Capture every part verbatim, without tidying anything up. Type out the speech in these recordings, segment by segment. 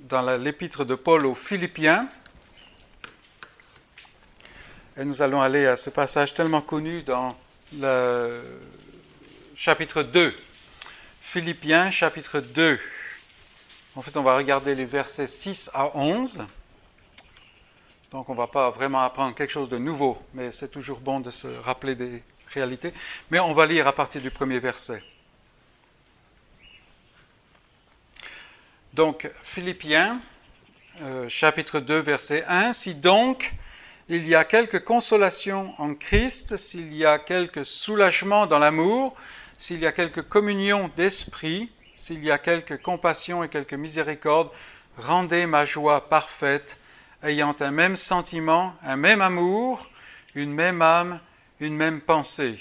dans la, l'épître de Paul aux Philippiens. Et nous allons aller à ce passage tellement connu dans le chapitre deux. Philippiens, chapitre deux. En fait, on va regarder les versets six à onze. Donc, on ne va pas vraiment apprendre quelque chose de nouveau, mais c'est toujours bon de se rappeler des réalités. Mais on va lire à partir du premier verset. Donc, Philippiens, euh, chapitre deux, verset un. « Si donc il y a quelque consolation en Christ, s'il y a quelque soulagement dans l'amour, s'il y a quelque communion d'esprit, s'il y a quelque compassion et quelque miséricorde, rendez ma joie parfaite, ayant un même sentiment, un même amour, une même âme, une même pensée.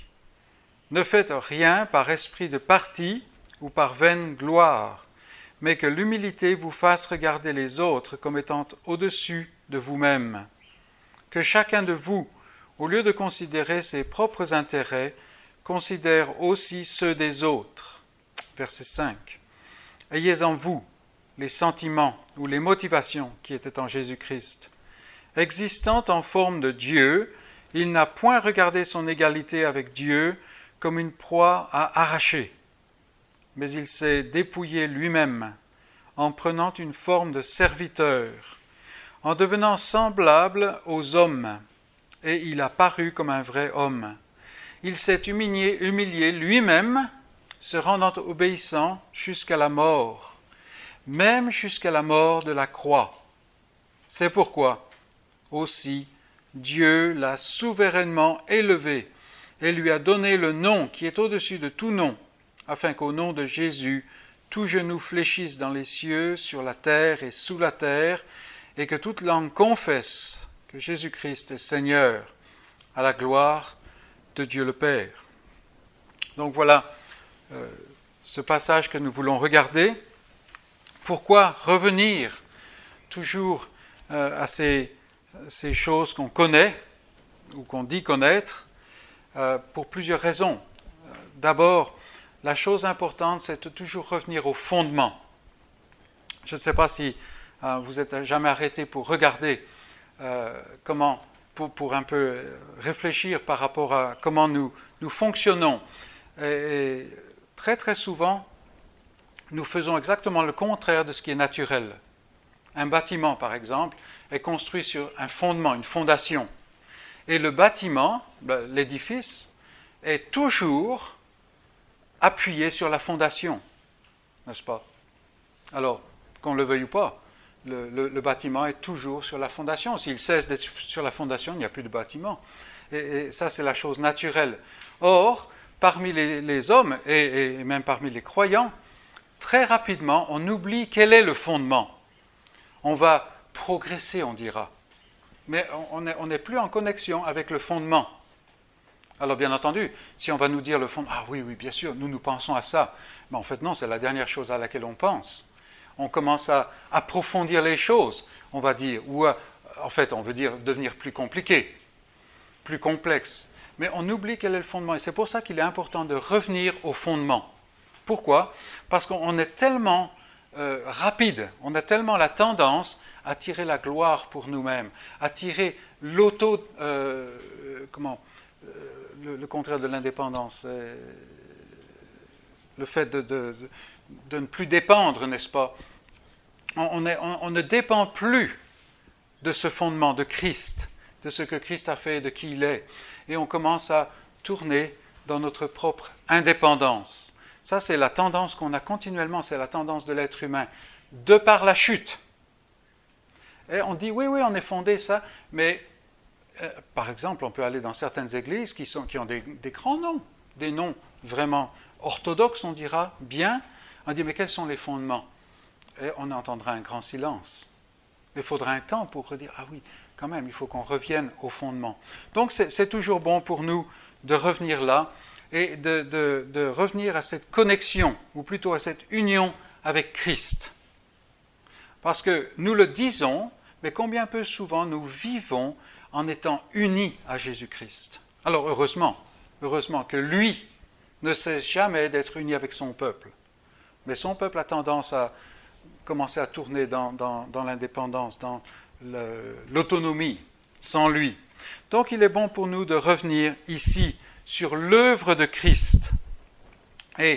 Ne faites rien par esprit de parti ou par vaine gloire, mais que l'humilité vous fasse regarder les autres comme étant au-dessus de vous-même. Que chacun de vous, au lieu de considérer ses propres intérêts, considère aussi ceux des autres. » Verset cinq. « Ayez en vous les sentiments ou les motivations qui étaient en Jésus-Christ. Existant en forme de Dieu, il n'a point regardé son égalité avec Dieu comme une proie à arracher, mais il s'est dépouillé lui-même en prenant une forme de serviteur, en devenant semblable aux hommes, et il a paru comme un vrai homme. Il s'est humilié, humilié lui-même, se rendant obéissant jusqu'à la mort, même jusqu'à la mort de la croix. C'est pourquoi aussi Dieu l'a souverainement élevé et lui a donné le nom qui est au-dessus de tout nom, afin qu'au nom de Jésus, tout genou fléchisse dans les cieux, sur la terre et sous la terre, et que toute langue confesse que Jésus-Christ est Seigneur, à la gloire de Dieu le Père. » Donc voilà euh, ce passage que nous voulons regarder. Pourquoi revenir toujours euh, à ces, ces choses qu'on connaît ou qu'on dit connaître euh, pour plusieurs raisons. D'abord, la chose importante, c'est de toujours revenir au fondement. Je ne sais pas si euh, vous êtes jamais arrêté pour regarder euh, comment, pour, pour un peu réfléchir par rapport à comment nous, nous fonctionnons. Et, et très très souvent, nous faisons exactement le contraire de ce qui est naturel. Un bâtiment, par exemple, est construit sur un fondement, une fondation. Et le bâtiment, l'édifice, est toujours appuyé sur la fondation, n'est-ce pas? Alors, qu'on le veuille ou pas, le, le, le bâtiment est toujours sur la fondation. S'il cesse d'être sur la fondation, il n'y a plus de bâtiment. Et, et ça, c'est la chose naturelle. Or, parmi les, les hommes, et, et même parmi les croyants, très rapidement, on oublie quel est le fondement. On va progresser, on dira. Mais on n'est plus en connexion avec le fondement. Alors bien entendu, si on va nous dire le fondement, ah oui, oui, bien sûr, nous nous pensons à ça. Mais en fait non, c'est la dernière chose à laquelle on pense. On commence à approfondir les choses, on va dire, ou à, en fait on veut dire devenir plus compliqué, plus complexe. Mais on oublie quel est le fondement. Et c'est pour ça qu'il est important de revenir au fondement. Pourquoi? Parce qu'on est tellement euh, rapide, on a tellement la tendance à tirer la gloire pour nous-mêmes, à tirer l'auto... Euh, comment euh, le, le contraire de l'indépendance, euh, le fait de, de, de, de ne plus dépendre, n'est-ce pas? On, on, est, on, on ne dépend plus de ce fondement de Christ, de ce que Christ a fait, de qui il est. Et on commence à tourner dans notre propre indépendance. Ça, c'est la tendance qu'on a continuellement, c'est la tendance de l'être humain, de par la chute. Et on dit, oui, oui, on est fondé ça, mais euh, par exemple, on peut aller dans certaines églises qui, sont, qui ont des, des grands noms, des noms vraiment orthodoxes, on dira, bien. On dit, mais quels sont les fondements? Et on entendra un grand silence. Il faudra un temps pour redire, ah oui, quand même, il faut qu'on revienne au fondement. Donc, c'est, c'est toujours bon pour nous de revenir là et de, de, de revenir à cette connexion, ou plutôt à cette union avec Christ. Parce que nous le disons, mais combien peu souvent nous vivons en étant unis à Jésus-Christ. Alors heureusement, heureusement que lui ne cesse jamais d'être uni avec son peuple. Mais son peuple a tendance à commencer à tourner dans, dans, dans l'indépendance, dans le, l'autonomie, sans lui. Donc il est bon pour nous de revenir ici sur l'œuvre de Christ. Et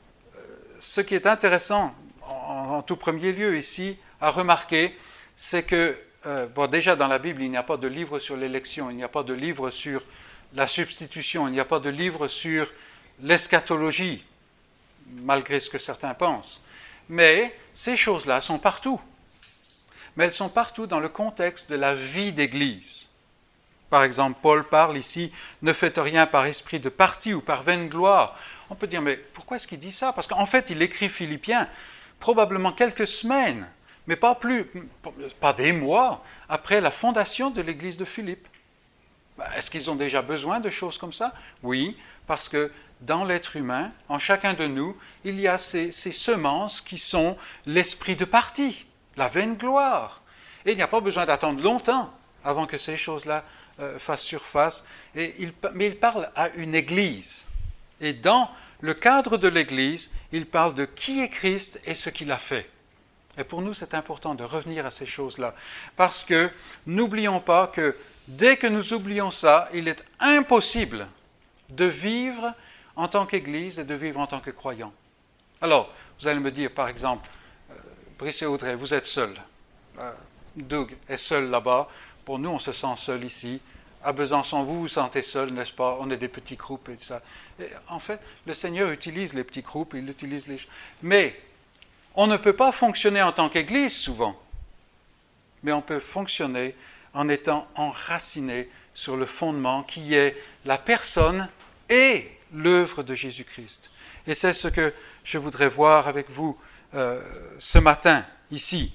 ce qui est intéressant, en, en tout premier lieu ici, à remarquer, c'est que, euh, bon, déjà dans la Bible, il n'y a pas de livre sur l'élection, il n'y a pas de livre sur la substitution, il n'y a pas de livre sur l'eschatologie, malgré ce que certains pensent. Mais ces choses-là sont partout. Mais elles sont partout dans le contexte de la vie d'Église. Par exemple, Paul parle ici « Ne faites rien par esprit de parti ou par vaine gloire ». On peut dire « Mais pourquoi est-ce qu'il dit ça ?» Parce qu'en fait, il écrit Philippiens probablement quelques semaines, mais pas plus, pas des mois, après la fondation de l'Église de Philippe. Est-ce qu'ils ont déjà besoin de choses comme ça ? Oui, parce que dans l'être humain, en chacun de nous, il y a ces, ces semences qui sont l'esprit de parti, la vaine gloire. Et il n'y a pas besoin d'attendre longtemps avant que ces choses-là euh, fassent surface. Et il, mais il parle à une Église. Et dans le cadre de l'Église, il parle de qui est Christ et ce qu'il a fait. Et pour nous, c'est important de revenir à ces choses-là. Parce que n'oublions pas que dès que nous oublions ça, il est impossible de vivre en tant qu'Église et de vivre en tant que croyant. Alors, vous allez me dire, par exemple, euh, Brice et Audrey, vous êtes seuls. Euh, Doug est seul là-bas. Pour nous, on se sent seul ici. À Besançon, vous vous sentez seul, n'est-ce pas? On est des petits groupes et tout ça. Et en fait, le Seigneur utilise les petits groupes, il utilise les... Mais on ne peut pas fonctionner en tant qu'Église souvent. Mais on peut fonctionner en étant enraciné sur le fondement qui est la personne et l'œuvre de Jésus-Christ. Et c'est ce que je voudrais voir avec vous euh, ce matin, ici.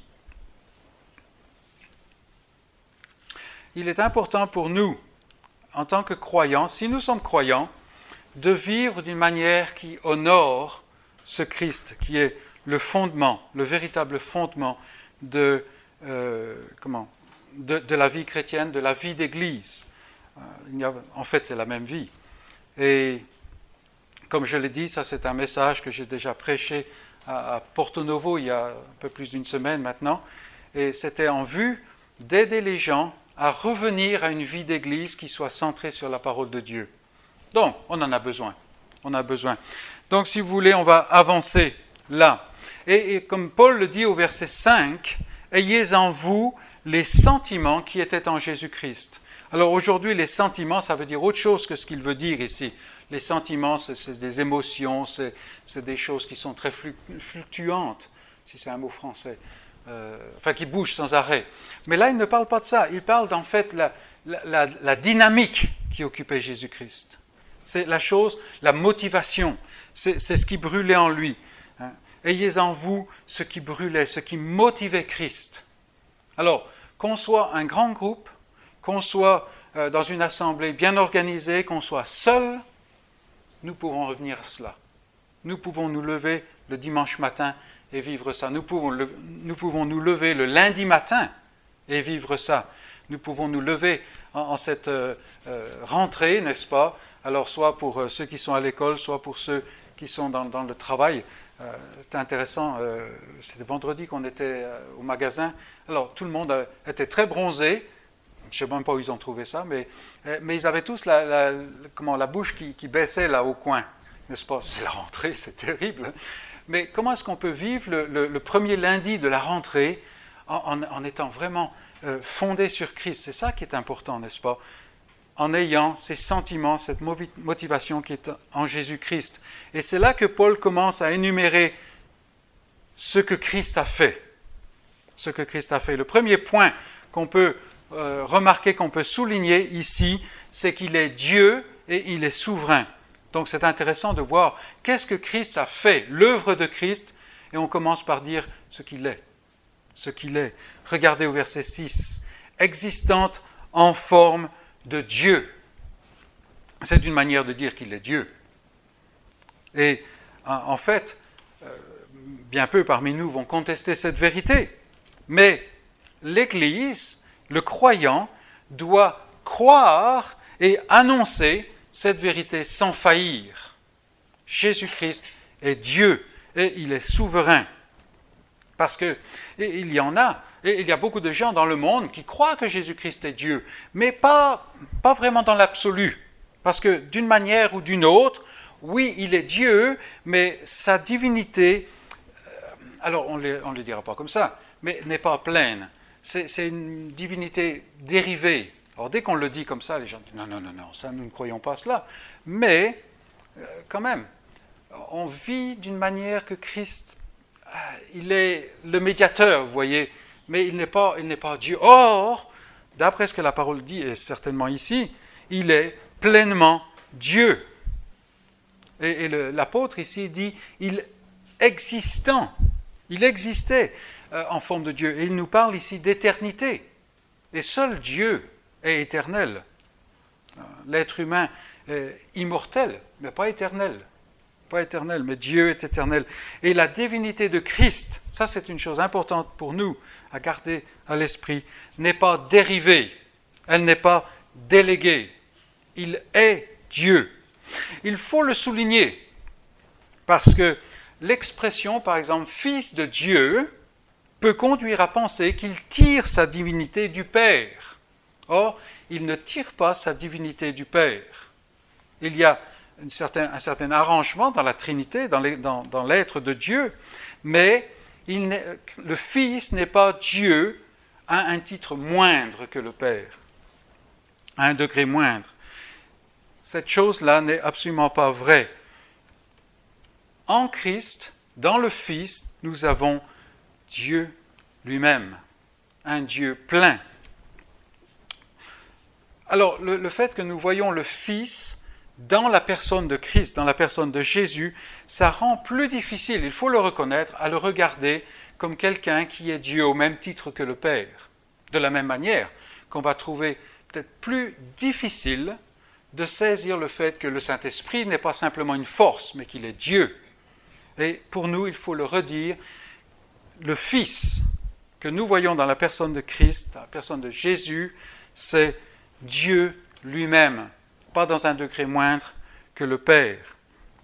Il est important pour nous, en tant que croyants, si nous sommes croyants, de vivre d'une manière qui honore ce Christ, qui est le fondement, le véritable fondement de, euh, comment, de, de la vie chrétienne, de la vie d'Église. Euh, il y a, en fait, c'est la même vie. Et comme je l'ai dit, ça c'est un message que j'ai déjà prêché à, à Porto Novo il y a un peu plus d'une semaine maintenant. Et c'était en vue d'aider les gens à revenir à une vie d'Église qui soit centrée sur la parole de Dieu. Donc, on en a besoin. On a besoin. Donc, si vous voulez, on va avancer là. Et, et comme Paul le dit au verset cinq, « Ayez en vous les sentiments qui étaient en Jésus-Christ. » Alors aujourd'hui, les sentiments, ça veut dire autre chose que ce qu'il veut dire ici. Les sentiments, c'est, c'est des émotions, c'est, c'est des choses qui sont très fluctuantes, si c'est un mot français. Euh, enfin qui bouge sans arrêt. Mais là, il ne parle pas de ça. Il parle d'en fait la, la, la, la dynamique qui occupait Jésus-Christ. C'est la chose, la motivation. C'est, c'est ce qui brûlait en lui. Hein. Ayez en vous ce qui brûlait, ce qui motivait Christ. Alors, qu'on soit un grand groupe, qu'on soit euh, dans une assemblée bien organisée, qu'on soit seul, nous pouvons revenir à cela. Nous pouvons nous lever le dimanche matin et vivre ça. Nous pouvons, le, nous pouvons nous lever le lundi matin et vivre ça. Nous pouvons nous lever en, en cette euh, euh, rentrée, n'est-ce pas? Alors, soit pour euh, ceux qui sont à l'école, soit pour ceux qui sont dans, dans le travail. Euh, c'était intéressant, euh, c'était vendredi qu'on était euh, au magasin. Alors, tout le monde a, était très bronzé. Je ne sais même pas où ils ont trouvé ça, mais, euh, mais ils avaient tous la, la, comment, la bouche qui, qui baissait là au coin, n'est-ce pas? C'est la rentrée, c'est terrible. Mais comment est-ce qu'on peut vivre le, le, le premier lundi de la rentrée en, en, en étant vraiment euh, fondé sur Christ? C'est ça qui est important, n'est-ce pas? En ayant ces sentiments, cette motivation qui est en Jésus-Christ. Et c'est là que Paul commence à énumérer ce que Christ a fait. Ce que Christ a fait. Le premier point qu'on peut euh, remarquer, qu'on peut souligner ici, c'est qu'il est Dieu et il est souverain. Donc c'est intéressant de voir qu'est-ce que Christ a fait, l'œuvre de Christ, et on commence par dire ce qu'il est. Ce qu'il est. Regardez au verset six. Existante en forme de Dieu. C'est une manière de dire qu'il est Dieu. Et en fait, bien peu parmi nous vont contester cette vérité. Mais l'Église, le croyant, doit croire et annoncer cette vérité sans faillir. Jésus-Christ est Dieu et il est souverain. Parce que et il y en a, et il y a beaucoup de gens dans le monde qui croient que Jésus-Christ est Dieu, mais pas, pas vraiment dans l'absolu. Parce que d'une manière ou d'une autre, oui, il est Dieu, mais sa divinité, alors on ne le dira pas comme ça, mais n'est pas pleine. C'est, c'est une divinité dérivée. Alors dès qu'on le dit comme ça, les gens disent non, non, non, non, ça nous ne croyons pas cela. Mais euh, quand même, on vit d'une manière que Christ, euh, il est le médiateur, vous voyez, mais il n'est pas, il n'est pas Dieu. Or, d'après ce que la parole dit, et certainement ici, il est pleinement Dieu. Et, et le, l'apôtre ici dit, il existant, il existait euh, en forme de Dieu. Et il nous parle ici d'éternité. Et seul Dieu est éternel. L'être humain est immortel, mais pas éternel. Pas éternel, mais Dieu est éternel. Et la divinité de Christ, ça c'est une chose importante pour nous à garder à l'esprit, n'est pas dérivée, elle n'est pas déléguée. Il est Dieu. Il faut le souligner, parce que l'expression, par exemple, fils de Dieu, peut conduire à penser qu'il tire sa divinité du Père. Or, il ne tire pas sa divinité du Père. Il y a une certain, un certain arrangement dans la Trinité, dans, les, dans, dans l'être de Dieu, mais il le Fils n'est pas Dieu à un titre moindre que le Père, à un degré moindre. Cette chose-là n'est absolument pas vraie. En Christ, dans le Fils, nous avons Dieu lui-même, un Dieu plein. Alors, le, le fait que nous voyons le Fils dans la personne de Christ, dans la personne de Jésus, ça rend plus difficile, il faut le reconnaître, à le regarder comme quelqu'un qui est Dieu au même titre que le Père. De la même manière qu'on va trouver peut-être plus difficile de saisir le fait que le Saint-Esprit n'est pas simplement une force, mais qu'il est Dieu. Et pour nous, il faut le redire, le Fils que nous voyons dans la personne de Christ, dans la personne de Jésus, c'est Dieu lui-même, pas dans un degré moindre que le Père.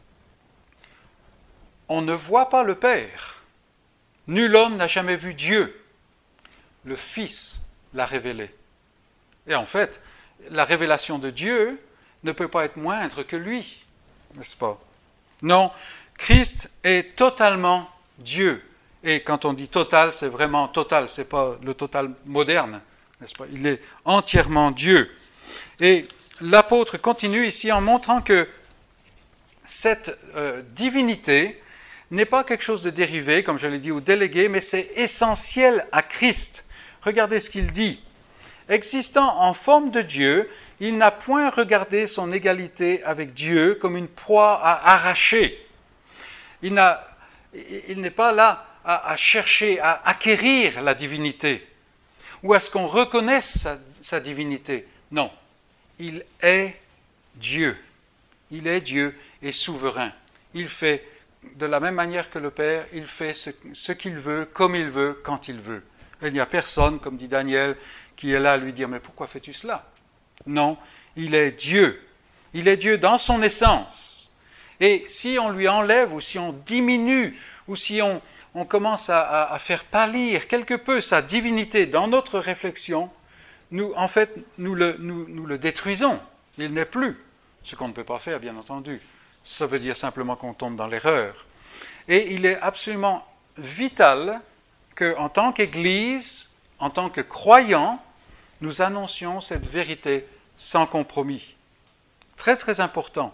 On ne voit pas le Père. Nul homme n'a jamais vu Dieu. Le Fils l'a révélé. Et en fait, la révélation de Dieu ne peut pas être moindre que lui, n'est-ce pas? Non, Christ est totalement Dieu. Et quand on dit total, c'est vraiment total, ce n'est pas le total moderne, n'est-ce pas? Il est entièrement Dieu. Et l'apôtre continue ici en montrant que cette euh, divinité n'est pas quelque chose de dérivé, comme je l'ai dit, ou délégué, mais c'est essentiel à Christ. Regardez ce qu'il dit. Existant en forme de Dieu, il n'a point regardé son égalité avec Dieu comme une proie à arracher. Il, n'a, il n'est pas là à, à chercher à acquérir la divinité ou à ce qu'on reconnaisse sa, sa divinité. Non, il est Dieu. Il est Dieu et souverain. Il fait de la même manière que le Père, il fait ce, ce qu'il veut, comme il veut, quand il veut. Il n'y a personne, comme dit Daniel, qui est là à lui dire « Mais pourquoi fais-tu cela ?» Non, il est Dieu. Il est Dieu dans son essence. Et si on lui enlève ou si on diminue ou si on, on commence à, à, à faire pâlir quelque peu sa divinité dans notre réflexion, nous, en fait, nous le, nous, nous le détruisons. Il n'est plus. Ce qu'on ne peut pas faire, bien entendu. Ça veut dire simplement qu'on tombe dans l'erreur. Et il est absolument vital qu'en tant qu'Église, en tant que croyants, nous annoncions cette vérité sans compromis. Très, très important.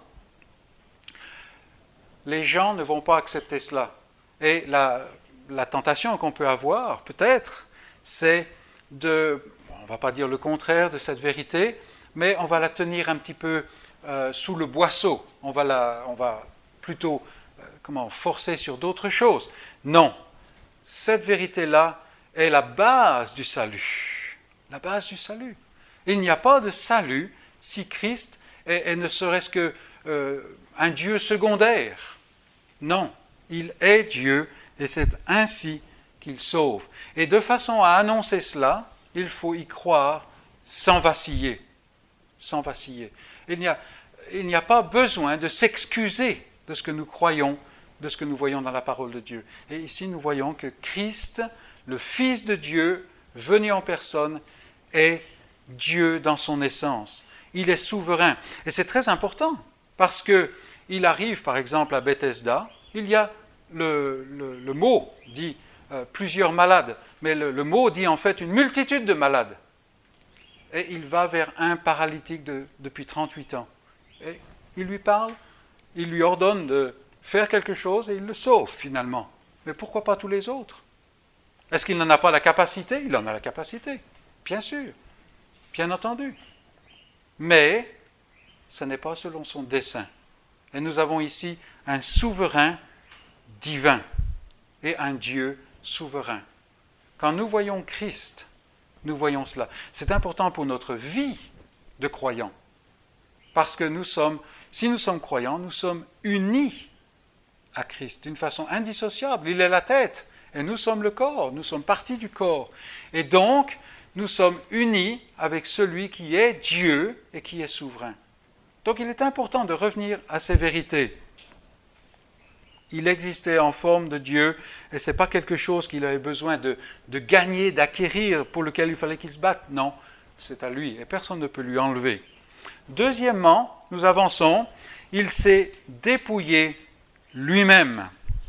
Les gens ne vont pas accepter cela. Et la, la tentation qu'on peut avoir, peut-être, c'est de, on ne va pas dire le contraire de cette vérité, mais on va la tenir un petit peu euh, sous le boisseau. On va, la, on va plutôt euh, comment, forcer sur d'autres choses. Non, cette vérité-là est la base du salut. La base du salut. Il n'y a pas de salut si Christ est, est ne serait-ce qu'un euh, Dieu secondaire. Non, il est Dieu et c'est ainsi qu'il sauve. Et de façon à annoncer cela, il faut y croire sans vaciller. Sans vaciller. Il n'y a, il n'y a pas besoin de s'excuser de ce que nous croyons de ce que nous voyons dans la parole de Dieu. Et ici, nous voyons que Christ, le Fils de Dieu, venu en personne, est Dieu dans son essence. Il est souverain. Et c'est très important, parce qu'il arrive, par exemple, à Bethesda, il y a le, le, le mot dit euh, plusieurs malades, mais le, le mot dit en fait une multitude de malades. Et il va vers un paralytique de, depuis trente-huit ans. Et il lui parle, il lui ordonne de faire quelque chose et il le sauve finalement. Mais pourquoi pas tous les autres? Est-ce qu'il n'en a pas la capacité? Il en a la capacité, bien sûr, bien entendu. Mais ce n'est pas selon son dessein. Et nous avons ici un souverain divin et un Dieu souverain. Quand nous voyons Christ, nous voyons cela. C'est important pour notre vie de croyants. Parce que nous sommes, si nous sommes croyants, nous sommes unis à Christ d'une façon indissociable. Il est la tête et nous sommes le corps, nous sommes partie du corps. Et donc, nous sommes unis avec celui qui est Dieu et qui est souverain. Donc il est important de revenir à ces vérités. Il existait en forme de Dieu et ce n'est pas quelque chose qu'il avait besoin de, de gagner, d'acquérir, pour lequel il fallait qu'il se batte. Non, c'est à lui et personne ne peut lui enlever. Deuxièmement, nous avançons, il s'est dépouillé lui-même.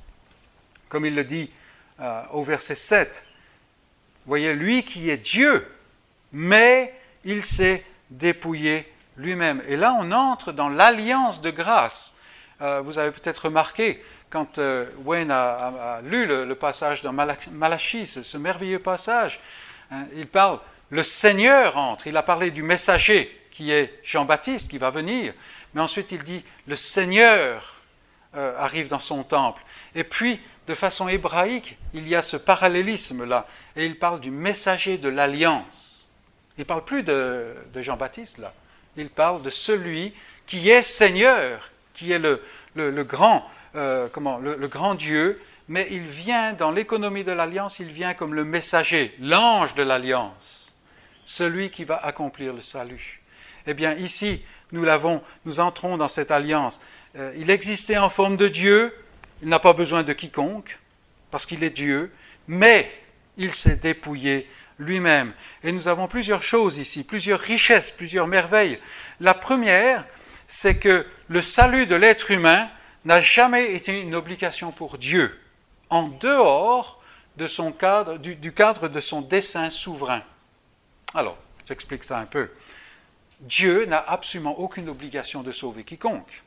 Comme il le dit euh, au verset sept. Vous voyez, lui qui est Dieu, mais il s'est dépouillé lui-même. Et là, on entre dans l'alliance de grâce. Euh, vous avez peut-être remarqué, quand euh, Wayne a, a, a lu le, le passage dans Malachie, ce, ce merveilleux passage, hein, il parle, le Seigneur entre, il a parlé du messager qui est Jean-Baptiste, qui va venir, mais ensuite il dit, le Seigneur euh, arrive dans son temple. Et puis, de façon hébraïque, il y a ce parallélisme-là, et il parle du messager de l'alliance. Il ne parle plus de, de Jean-Baptiste, là. Il parle de celui qui est Seigneur, qui est le, le, le, grand, euh, comment, le, le grand Dieu, mais il vient dans l'économie de l'alliance, il vient comme le messager, l'ange de l'alliance, celui qui va accomplir le salut. Eh bien, ici, nous l'avons, nous entrons dans cette alliance. Euh, il existait en forme de Dieu, il n'a pas besoin de quiconque, parce qu'il est Dieu, mais il s'est dépouillé lui-même. Et nous avons plusieurs choses ici, plusieurs richesses, plusieurs merveilles. La première, c'est que le salut de l'être humain n'a jamais été une obligation pour Dieu, en dehors de son cadre, du, du cadre de son dessein souverain. Alors, j'explique ça un peu. Dieu n'a absolument aucune obligation de sauver quiconque.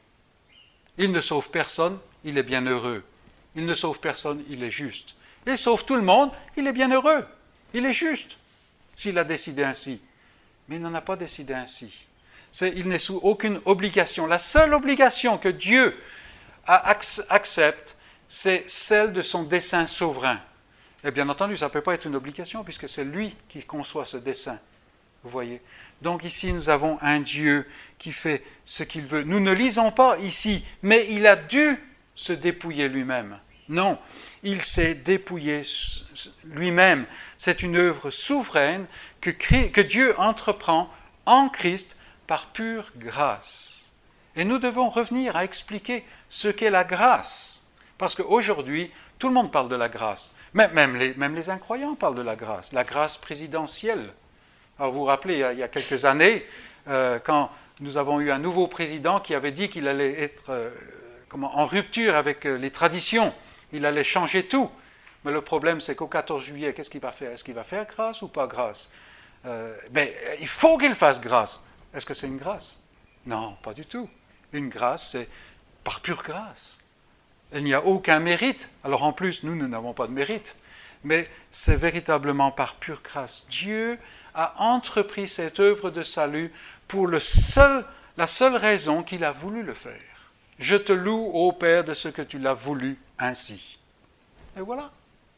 Il ne sauve personne, il est bien heureux. Il ne sauve personne, il est juste. Il sauve tout le monde, il est bien heureux. Il est juste, s'il a décidé ainsi. Mais il n'en a pas décidé ainsi. C'est, il n'est sous aucune obligation. La seule obligation que Dieu a, accepte, c'est celle de son dessein souverain. Et bien entendu, ça ne peut pas être une obligation, puisque c'est lui qui conçoit ce dessein. Vous voyez? Donc ici, nous avons un Dieu qui fait ce qu'il veut. Nous ne lisons pas ici, mais il a dû se dépouiller lui-même. Non, il s'est dépouillé lui-même. C'est une œuvre souveraine que, que Dieu entreprend en Christ par pure grâce. Et nous devons revenir à expliquer ce qu'est la grâce. Parce qu'aujourd'hui, tout le monde parle de la grâce. Même, même, les, même les incroyants parlent de la grâce. La grâce présidentielle. Alors vous vous rappelez, il y a, il y a quelques années, euh, quand nous avons eu un nouveau président qui avait dit qu'il allait être euh, comment, en rupture avec euh, les traditions. Il allait changer tout. Mais le problème, c'est qu'au quatorze juillet, qu'est-ce qu'il va faire? Est-ce qu'il va faire grâce ou pas grâce? euh, Mais il faut qu'il fasse grâce. Est-ce que c'est une grâce? Non, pas du tout. Une grâce, c'est par pure grâce. Il n'y a aucun mérite. Alors en plus, nous, nous n'avons pas de mérite. Mais c'est véritablement par pure grâce. Dieu a entrepris cette œuvre de salut pour le seul, la seule raison qu'il a voulu le faire. Je te loue, ô Père, de ce que tu l'as voulu ainsi. Et voilà.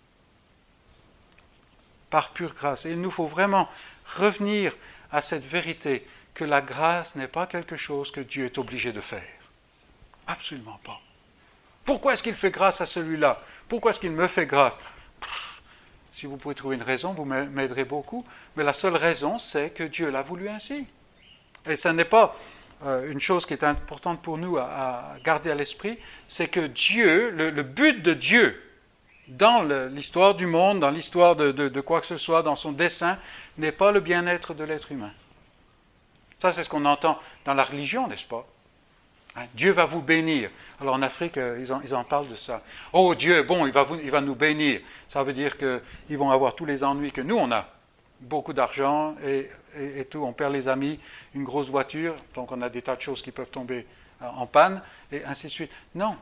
Par pure grâce. Et il nous faut vraiment revenir à cette vérité que la grâce n'est pas quelque chose que Dieu est obligé de faire. Absolument pas. Pourquoi est-ce qu'il fait grâce à celui-là? Pourquoi est-ce qu'il me fait grâce? Pff, si vous pouvez trouver une raison, vous m'aiderez beaucoup. Mais la seule raison, c'est que Dieu l'a voulu ainsi. Et ce n'est pas euh, une chose qui est importante pour nous à, à garder à l'esprit, c'est que Dieu, le, le but de Dieu, dans le, l'histoire du monde, dans l'histoire de, de, de quoi que ce soit, dans son dessein, n'est pas le bien-être de l'être humain. Ça, c'est ce qu'on entend dans la religion, n'est-ce pas? Hein, Dieu va vous bénir. Alors en Afrique, euh, ils, en, ils en parlent de ça. Oh Dieu, bon, il va, vous, il va nous bénir. Ça veut dire qu'ils vont avoir tous les ennuis que nous, on a. Beaucoup d'argent et, et, et tout, on perd les amis, une grosse voiture, donc on a des tas de choses qui peuvent tomber en panne, et ainsi de suite. Non.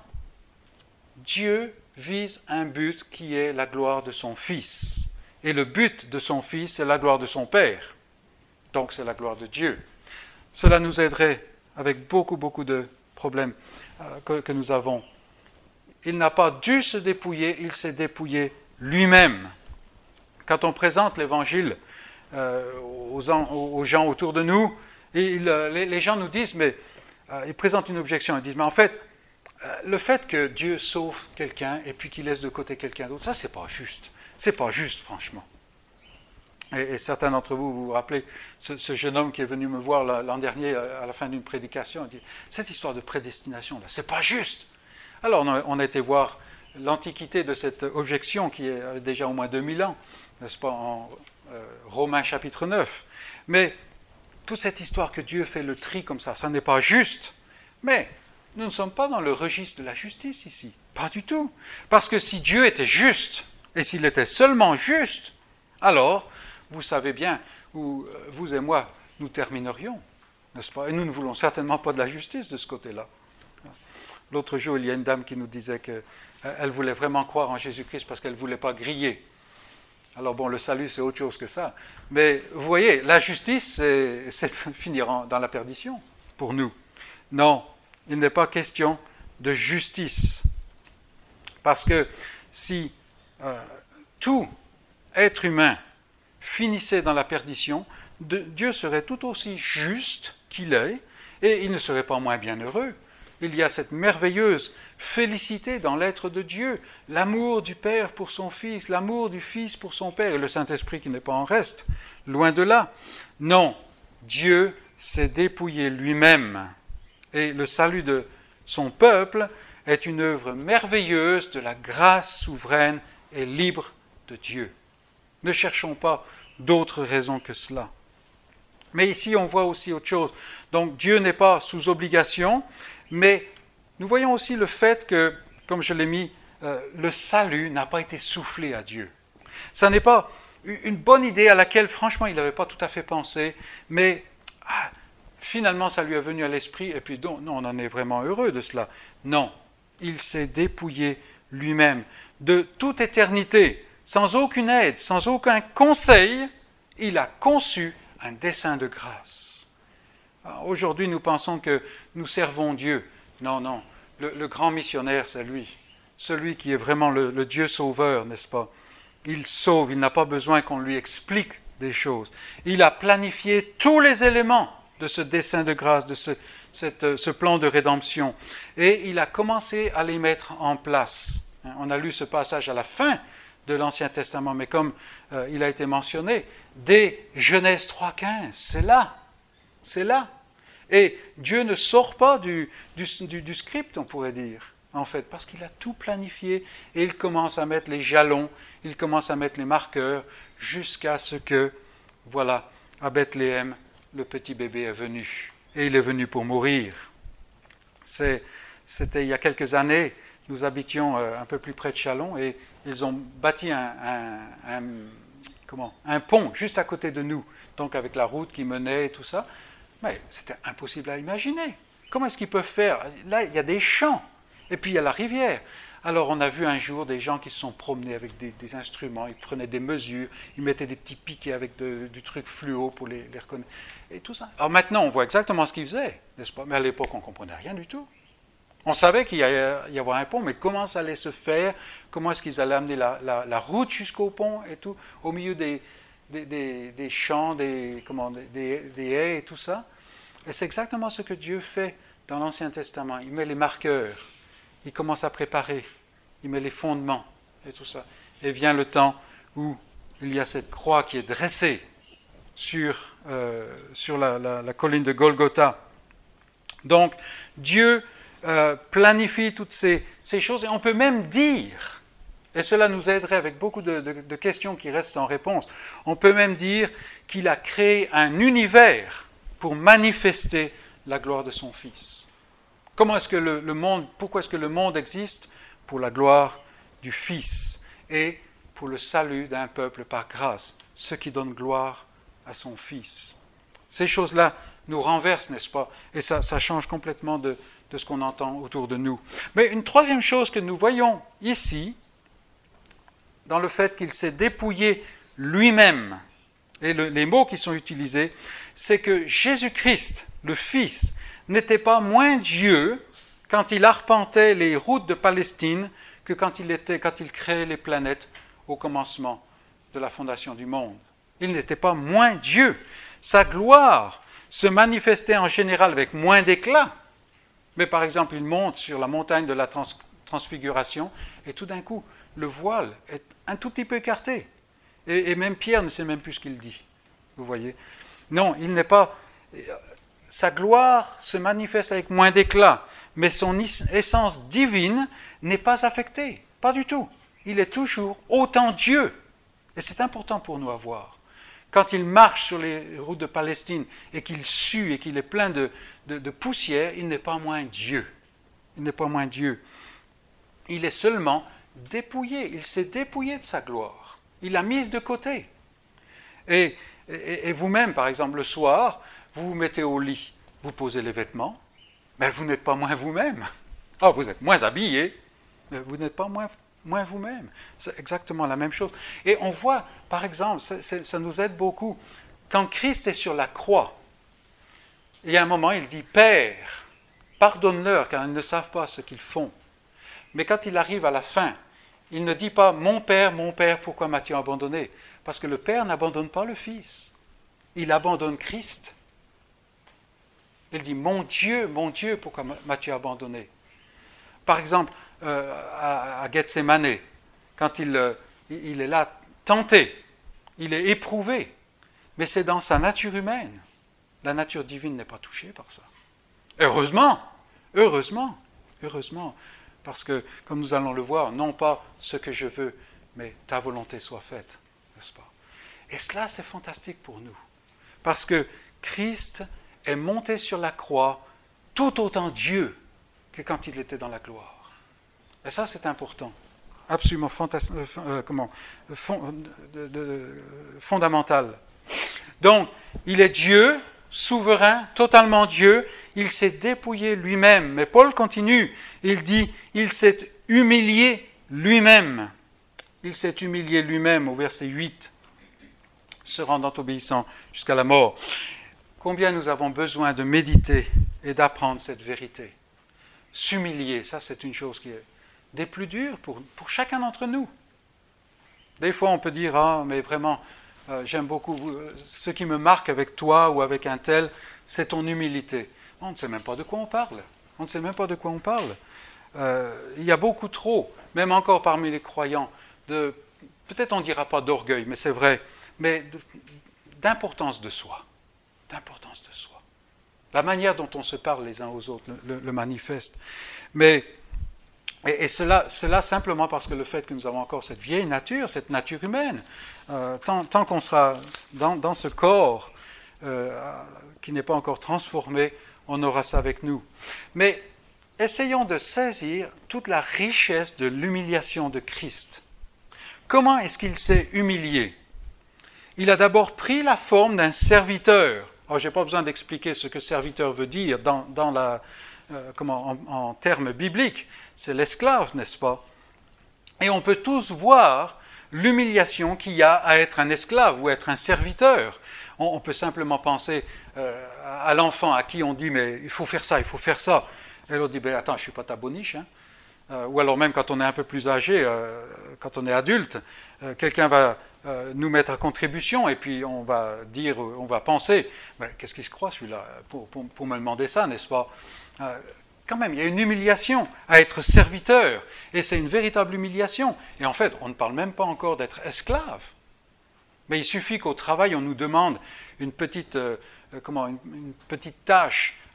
Dieu vise un but qui est la gloire de son Fils. Et le but de son Fils, c'est la gloire de son Père. Donc c'est la gloire de Dieu. Cela nous aiderait avec beaucoup, beaucoup de problèmes euh, que, que nous avons. Il n'a pas dû se dépouiller, il s'est dépouillé lui-même. Quand on présente l'Évangile euh, aux, aux gens autour de nous, et il, les, les gens nous disent, mais euh, ils présentent une objection, ils disent, mais en fait, euh, le fait que Dieu sauve quelqu'un et puis qu'il laisse de côté quelqu'un d'autre, ça c'est pas juste. C'est pas juste, franchement. Et, et certains d'entre vous, vous vous rappelez, ce, ce jeune homme qui est venu me voir l'an dernier à la fin d'une prédication, il dit, cette histoire de prédestination, là, c'est pas juste. Alors on a, on a été voir l'antiquité de cette objection qui est déjà au moins deux mille ans, n'est-ce pas, en euh, Romains chapitre neuf. Mais toute cette histoire que Dieu fait le tri comme ça, ça n'est pas juste. Mais nous ne sommes pas dans le registre de la justice ici. Pas du tout. Parce que si Dieu était juste, et s'il était seulement juste, alors, vous savez bien où vous et moi, nous terminerions, n'est-ce pas? Et nous ne voulons certainement pas de la justice de ce côté-là. L'autre jour, il y a une dame qui nous disait qu'elle voulait vraiment croire en Jésus-Christ parce qu'elle ne voulait pas griller. Alors bon, le salut, c'est autre chose que ça. Mais vous voyez, la justice, c'est, c'est finir dans la perdition pour nous. Non, il n'est pas question de justice. Parce que si euh, tout être humain finissait dans la perdition, de, Dieu serait tout aussi juste qu'il est, et il ne serait pas moins bienheureux. Il y a cette merveilleuse félicité dans l'être de Dieu, l'amour du Père pour son Fils, l'amour du Fils pour son Père, et le Saint-Esprit qui n'est pas en reste, loin de là. Non, Dieu s'est dépouillé lui-même, et le salut de son peuple est une œuvre merveilleuse de la grâce souveraine et libre de Dieu. Ne cherchons pas d'autres raisons que cela. Mais ici, on voit aussi autre chose. Donc, Dieu n'est pas sous obligation, mais nous voyons aussi le fait que, comme je l'ai mis, euh, le salut n'a pas été soufflé à Dieu. Ça n'est pas une bonne idée à laquelle, franchement, il n'avait pas tout à fait pensé, mais ah, finalement, ça lui est venu à l'esprit, et puis non, non, on en est vraiment heureux de cela. Non, il s'est dépouillé lui-même de toute éternité, sans aucune aide, sans aucun conseil, il a conçu un dessein de grâce. Alors, aujourd'hui, nous pensons que nous servons Dieu. Non, non, le, le grand missionnaire, c'est lui. Celui qui est vraiment le, le Dieu sauveur, n'est-ce pas? Il sauve, il n'a pas besoin qu'on lui explique des choses. Il a planifié tous les éléments de ce dessein de grâce, de ce, cette, ce plan de rédemption. Et il a commencé à les mettre en place. On a lu ce passage à la fin de l'Ancien Testament, mais comme euh, il a été mentionné, dès Genèse trois quinze, c'est là, c'est là. Et Dieu ne sort pas du, du, du, du script, on pourrait dire, en fait, parce qu'il a tout planifié, et il commence à mettre les jalons, il commence à mettre les marqueurs, jusqu'à ce que, voilà, à Bethléem, le petit bébé est venu, et il est venu pour mourir. C'est, c'était il y a quelques années, nous habitions euh, un peu plus près de Châlons, et ils ont bâti un, un, un, comment, un pont juste à côté de nous, donc avec la route qui menait et tout ça. Mais c'était impossible à imaginer. Comment est-ce qu'ils peuvent faire? Là, il y a des champs, et puis il y a la rivière. Alors on a vu un jour des gens qui se sont promenés avec des, des instruments, ils prenaient des mesures, ils mettaient des petits piquets avec de, du truc fluo pour les, les reconnaître, et tout ça. Alors maintenant, on voit exactement ce qu'ils faisaient, n'est-ce pas? Mais à l'époque, on ne comprenait rien du tout. On savait qu'il y allait y avoir un pont, mais comment ça allait se faire? Comment est-ce qu'ils allaient amener la, la, la route jusqu'au pont et tout, au milieu des, des, des, des champs, des, comment, des, des haies et tout ça? Et c'est exactement ce que Dieu fait dans l'Ancien Testament. Il met les marqueurs, il commence à préparer, il met les fondements et tout ça. Et vient le temps où il y a cette croix qui est dressée sur, euh, sur la, la, la colline de Golgotha. Donc, Dieu euh, planifie toutes ces, ces choses, et on peut même dire, et cela nous aiderait avec beaucoup de, de, de questions qui restent sans réponse, on peut même dire qu'il a créé un univers pour manifester la gloire de son Fils. Comment est-ce que le, le monde, pourquoi est-ce que le monde existe? Pour la gloire du Fils et pour le salut d'un peuple par grâce, ce qui donne gloire à son Fils. Ces choses-là nous renversent, n'est-ce pas? Et ça, ça change complètement de, de ce qu'on entend autour de nous. Mais une troisième chose que nous voyons ici, dans le fait qu'il s'est dépouillé lui-même, et le, les mots qui sont utilisés, c'est que Jésus-Christ, le Fils, n'était pas moins Dieu quand il arpentait les routes de Palestine que quand il, était, quand il créait les planètes au commencement de la fondation du monde. Il n'était pas moins Dieu. Sa gloire se manifestait en général avec moins d'éclat. Mais par exemple, il monte sur la montagne de la trans- transfiguration et tout d'un coup, le voile est un tout petit peu écarté. Et, et même Pierre ne sait même plus ce qu'il dit. Vous voyez? Non, il n'est pas... Sa gloire se manifeste avec moins d'éclat, mais son essence divine n'est pas affectée. Pas du tout. Il est toujours autant Dieu. Et c'est important pour nous à voir. Quand il marche sur les routes de Palestine et qu'il sue et qu'il est plein de, de, de poussière, il n'est pas moins Dieu. Il n'est pas moins Dieu. Il est seulement dépouillé. Il s'est dépouillé de sa gloire. Il l'a mise de côté. Et, et, et vous-même, par exemple, le soir, vous vous mettez au lit, vous posez les vêtements, mais vous n'êtes pas moins vous-même. Ah, vous êtes moins habillé, mais vous n'êtes pas moins, moins vous-même. C'est exactement la même chose. Et on voit, par exemple, ça, ça nous aide beaucoup, quand Christ est sur la croix, il y a un moment, il dit « Père, pardonne-leur, car ils ne savent pas ce qu'ils font. » Mais quand il arrive à la fin, il ne dit pas « Mon Père, mon Père, pourquoi m'as-tu abandonné ?» Parce que le Père n'abandonne pas le Fils. Il abandonne Christ. Il dit « Mon Dieu, mon Dieu, pourquoi m'as-tu abandonné ?» Par exemple, euh, à, à Gethsémane, quand il, euh, il est là, tenté, il est éprouvé, mais c'est dans sa nature humaine. La nature divine n'est pas touchée par ça. Heureusement, heureusement, heureusement, parce que, comme nous allons le voir, non pas ce que je veux, mais ta volonté soit faite, n'est-ce pas? Et cela, c'est fantastique pour nous, parce que Christ est monté sur la croix tout autant Dieu que quand il était dans la gloire. Et ça, c'est important, absolument fantas- euh, comment, fond, de, de, fondamental. Donc, il est Dieu, souverain, totalement Dieu, il s'est dépouillé lui-même. Mais Paul continue, il dit, il s'est humilié lui-même. Il s'est humilié lui-même au verset huit, se rendant obéissant jusqu'à la mort. Combien nous avons besoin de méditer et d'apprendre cette vérité. S'humilier, ça c'est une chose qui est des plus dures pour, pour chacun d'entre nous. Des fois on peut dire, ah mais vraiment, euh, j'aime beaucoup, euh, ce qui me marque avec toi ou avec un tel, c'est ton humilité. On ne sait même pas de quoi on parle. On ne sait même pas de quoi on parle. Euh, il y a beaucoup trop, même encore parmi les croyants, de, peut-être on ne dira pas d'orgueil, mais c'est vrai, mais de, d'importance de soi. D'importance de soi. La manière dont on se parle les uns aux autres le, le, le manifeste. Mais, et, et cela, cela simplement parce que le fait que nous avons encore cette vieille nature, cette nature humaine, euh, tant, tant qu'on sera dans, dans ce corps euh, qui n'est pas encore transformé, on aura ça avec nous. Mais essayons de saisir toute la richesse de l'humiliation de Christ. Comment est-ce qu'il s'est humilié? Il a d'abord pris la forme d'un serviteur. Alors, je n'ai pas besoin d'expliquer ce que serviteur veut dire dans, dans la, euh, comment, en, en termes bibliques. C'est l'esclave, n'est-ce pas? Et on peut tous voir l'humiliation qu'il y a à être un esclave ou être un serviteur. On, on peut simplement penser euh, à l'enfant à qui on dit « mais il faut faire ça, il faut faire ça ». Et l'autre dit ben, « attends, je ne suis pas ta boniche hein. ». Euh, ou alors même quand on est un peu plus âgé, euh, quand on est adulte, euh, quelqu'un va euh, nous mettre à contribution et puis on va dire, on va penser, ben, qu'est-ce qu'il se croit celui-là pour, pour, pour me demander ça, n'est-ce pas? euh, Quand même, il y a une humiliation à être serviteur et c'est une véritable humiliation. Et en fait, on ne parle même pas encore d'être esclave. Mais il suffit qu'au travail, on nous demande une petite, euh, comment, une, une petite tâche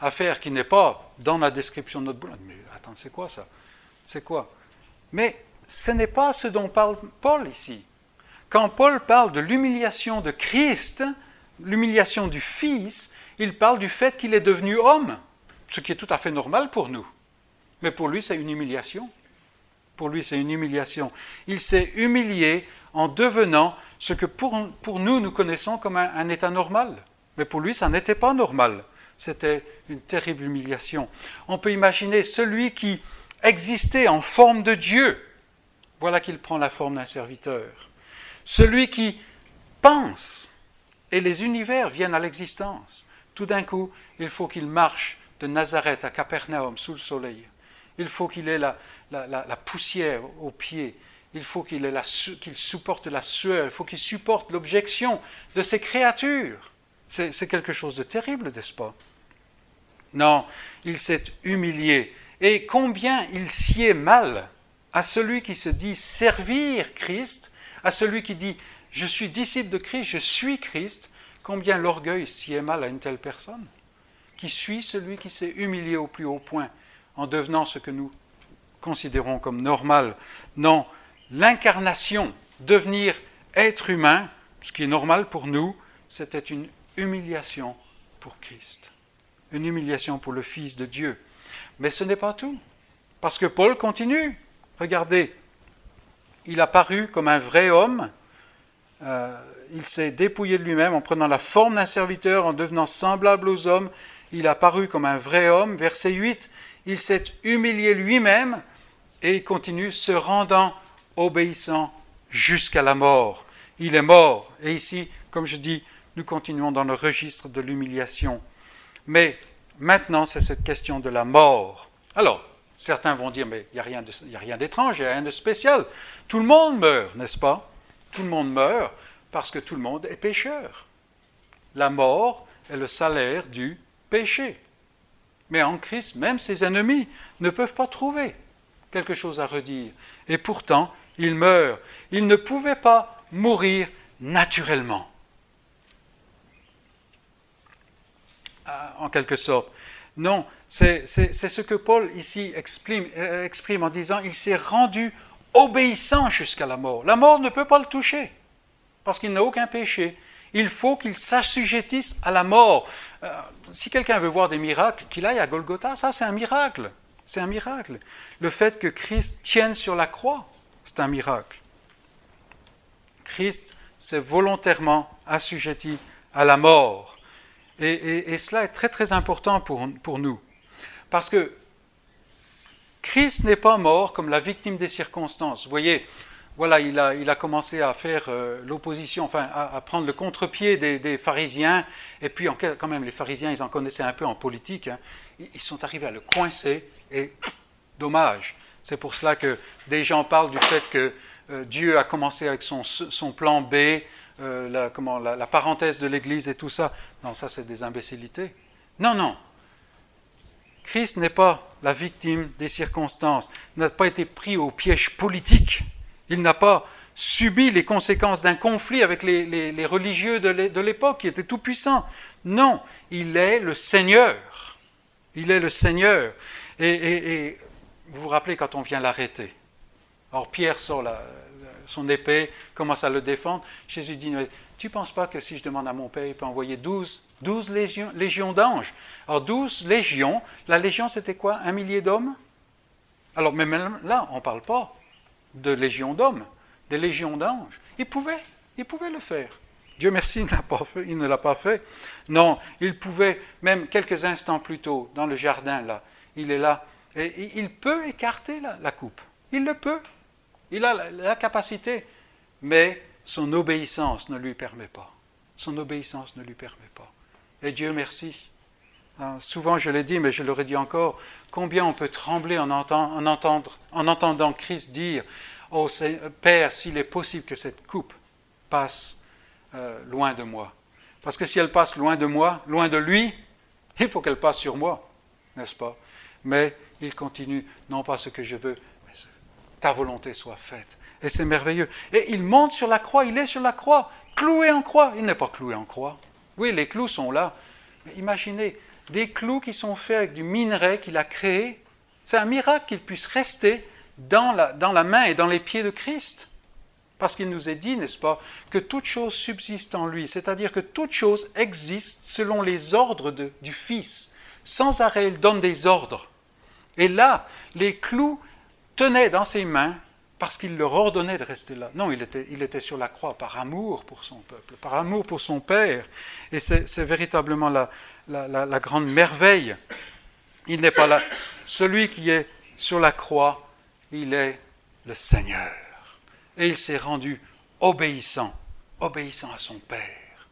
à faire qui n'est pas dans la description de notre boulot. Mais attends, c'est quoi ça? C'est quoi? Mais ce n'est pas ce dont parle Paul ici. Quand Paul parle de l'humiliation de Christ, l'humiliation du Fils, il parle du fait qu'il est devenu homme, ce qui est tout à fait normal pour nous. Mais pour lui, c'est une humiliation. Pour lui, c'est une humiliation. Il s'est humilié en devenant ce que pour, pour nous, nous connaissons comme un, un état normal. Mais pour lui, ça n'était pas normal. C'était une terrible humiliation. On peut imaginer celui qui existait en forme de Dieu. Voilà qu'il prend la forme d'un serviteur. Celui qui pense et les univers viennent à l'existence. Tout d'un coup, il faut qu'il marche de Nazareth à Capernaum sous le soleil. Il faut qu'il ait la, la, la, la poussière aux pieds. Il faut qu'il, ait la, qu'il supporte la sueur. Il faut qu'il supporte l'objection de ces créatures. C'est, c'est quelque chose de terrible, n'est-ce pas? Non, il s'est humilié. Et combien il sied mal à celui qui se dit servir Christ, à celui qui dit « je suis disciple de Christ, je suis Christ », combien l'orgueil sied mal à une telle personne, qui suit celui qui s'est humilié au plus haut point, en devenant ce que nous considérons comme normal. Non, l'incarnation, devenir être humain, ce qui est normal pour nous, c'était une humiliation pour Christ, une humiliation pour le Fils de Dieu. Mais ce n'est pas tout, parce que Paul continue. Regardez, il a paru comme un vrai homme, euh, il s'est dépouillé de lui-même en prenant la forme d'un serviteur, en devenant semblable aux hommes, il a paru comme un vrai homme. Verset huit, il s'est humilié lui-même et il continue, se rendant obéissant jusqu'à la mort. Il est mort. Et ici, comme je dis, nous continuons dans le registre de l'humiliation. Mais maintenant, c'est cette question de la mort. Alors, certains vont dire, mais il n'y a rien de, il n'y a rien d'étrange, il n'y a rien de spécial. Tout le monde meurt, n'est-ce pas? Tout le monde meurt parce que tout le monde est pécheur. La mort est le salaire du péché. Mais en Christ, même ses ennemis ne peuvent pas trouver quelque chose à redire. Et pourtant, il meurt. Il ne pouvait pas mourir naturellement. En quelque sorte. Non, c'est, c'est, c'est ce que Paul ici exprime, euh, exprime en disant il s'est rendu obéissant jusqu'à la mort. La mort ne peut pas le toucher, parce qu'il n'a aucun péché. Il faut qu'il s'assujettisse à la mort. Euh, si quelqu'un veut voir des miracles, qu'il aille à Golgotha, ça c'est un miracle. C'est un miracle. Le fait que Christ tienne sur la croix, c'est un miracle. Christ s'est volontairement assujetti à la mort. Et, et, et cela est très très important pour, pour nous. Parce que Christ n'est pas mort comme la victime des circonstances. Vous voyez, voilà, il a, il a commencé à faire euh, l'opposition, enfin à, à prendre le contre-pied des, des pharisiens. Et puis en, quand même, les pharisiens, ils en connaissaient un peu en politique. Hein, ils sont arrivés à le coincer et pff, dommage. C'est pour cela que des gens parlent du fait que euh, Dieu a commencé avec son, son plan B, Euh, la, comment, la, la parenthèse de l'Église et tout ça. Non, ça c'est des imbécilités. Non, non. Christ n'est pas la victime des circonstances. Il n'a pas été pris au piège politique. Il n'a pas subi les conséquences d'un conflit avec les, les, les religieux de l'époque qui étaient tout-puissants. Non, il est le Seigneur. Il est le Seigneur. Et, et, et vous vous rappelez quand on vient l'arrêter. Alors Pierre sort la... son épée, commence à le défendre. Jésus dit, tu ne penses pas que si je demande à mon Père, il peut envoyer douze, douze légions, légions d'anges? Alors douze légions, la légion c'était quoi? Un millier d'hommes? Alors mais même là, on ne parle pas de légions d'hommes, des légions d'anges. Il pouvait, il pouvait le faire. Dieu merci, il, n'a pas fait, il ne l'a pas fait. Non, il pouvait, même quelques instants plus tôt, dans le jardin, là, il est là, et il peut écarter la, la coupe. Il le peut. Il a la, la capacité, mais son obéissance ne lui permet pas. Son obéissance ne lui permet pas. Et Dieu merci. Hein, souvent je l'ai dit, mais je le redis encore, combien on peut trembler en, entend, en, entendre, en entendant Christ dire « Oh Père, s'il est possible que cette coupe passe euh, loin de moi. » Parce que si elle passe loin de moi, loin de lui, il faut qu'elle passe sur moi, n'est-ce pas? Mais il continue, non pas ce que je veux, ta volonté soit faite. Et c'est merveilleux. Et il monte sur la croix, il est sur la croix, cloué en croix. Il n'est pas cloué en croix. Oui, les clous sont là. Mais imaginez des clous qui sont faits avec du minerai qu'il a créé. C'est un miracle qu'ils puissent rester dans la, dans la main et dans les pieds de Christ. Parce qu'il nous est dit, n'est-ce pas, que toute chose subsiste en lui, c'est-à-dire que toute chose existe selon les ordres de, du Fils. Sans arrêt, il donne des ordres. Et là, les clous tenaient dans ses mains parce qu'il leur ordonnait de rester là. Non, il était, il était sur la croix par amour pour son peuple, par amour pour son Père. Et c'est, c'est véritablement la, la, la, la grande merveille. Il n'est pas là. Celui qui est sur la croix, il est le Seigneur. Et il s'est rendu obéissant, obéissant à son Père,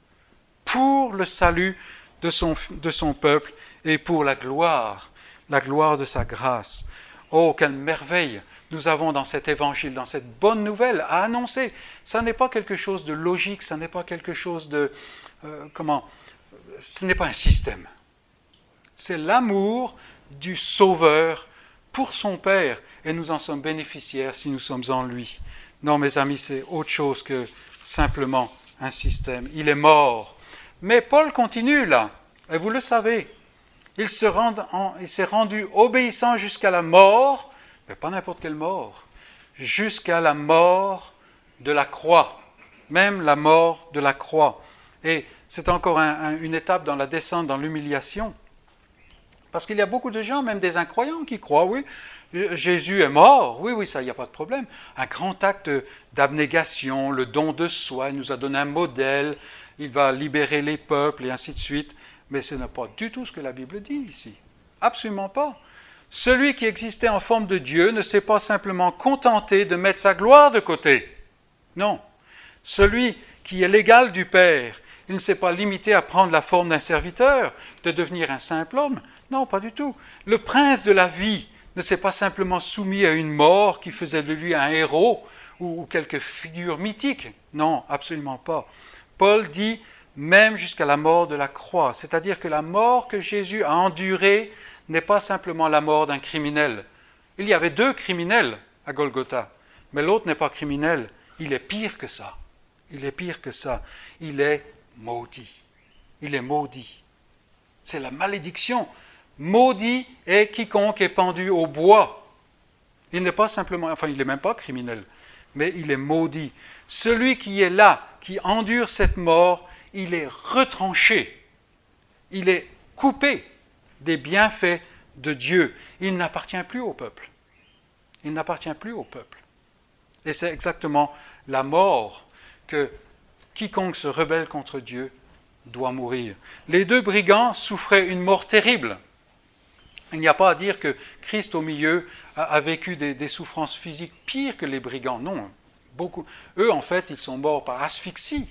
pour le salut de son, de son peuple et pour la gloire, la gloire de sa grâce. Oh, quelle merveille nous avons dans cet évangile, dans cette bonne nouvelle à annoncer. Ça n'est pas quelque chose de logique, ça n'est pas quelque chose de... Euh, comment Ce n'est pas un système. C'est l'amour du Sauveur pour son Père, et nous en sommes bénéficiaires si nous sommes en lui. Non, mes amis, c'est autre chose que simplement un système. Il est mort. Mais Paul continue là, et vous le savez. Il, se rend en, il s'est rendu obéissant jusqu'à la mort, mais pas n'importe quelle mort, jusqu'à la mort de la croix, même la mort de la croix. Et c'est encore un, un, une étape dans la descente, dans l'humiliation. Parce qu'il y a beaucoup de gens, même des incroyants, qui croient, oui, Jésus est mort, oui, oui, ça, il n'y a pas de problème. Un grand acte d'abnégation, le don de soi, il nous a donné un modèle, il va libérer les peuples et ainsi de suite. Mais ce n'est pas du tout ce que la Bible dit ici. Absolument pas. Celui qui existait en forme de Dieu ne s'est pas simplement contenté de mettre sa gloire de côté. Non. Celui qui est l'égal du Père, il ne s'est pas limité à prendre la forme d'un serviteur, de devenir un simple homme. Non, pas du tout. Le prince de la vie ne s'est pas simplement soumis à une mort qui faisait de lui un héros ou, ou quelque figure mythique. Non, absolument pas. Paul dit même jusqu'à la mort de la croix, c'est-à-dire que la mort que Jésus a endurée n'est pas simplement la mort d'un criminel. Il y avait deux criminels à Golgotha, mais l'autre n'est pas criminel, il est pire que ça. Il est pire que ça. Il est maudit. Il est maudit. C'est la malédiction. Maudit est quiconque est pendu au bois. Il n'est pas simplement, enfin il n'est même pas criminel, mais il est maudit. Celui qui est là, qui endure cette mort, il est retranché. Il est coupé des bienfaits de Dieu. Il n'appartient plus au peuple. Il n'appartient plus au peuple. Et c'est exactement la mort que quiconque se rebelle contre Dieu doit mourir. Les deux brigands souffraient une mort terrible. Il n'y a pas à dire que Christ au milieu a, a vécu des, des souffrances physiques pires que les brigands. Non, beaucoup. Eux, en fait, ils sont morts par asphyxie.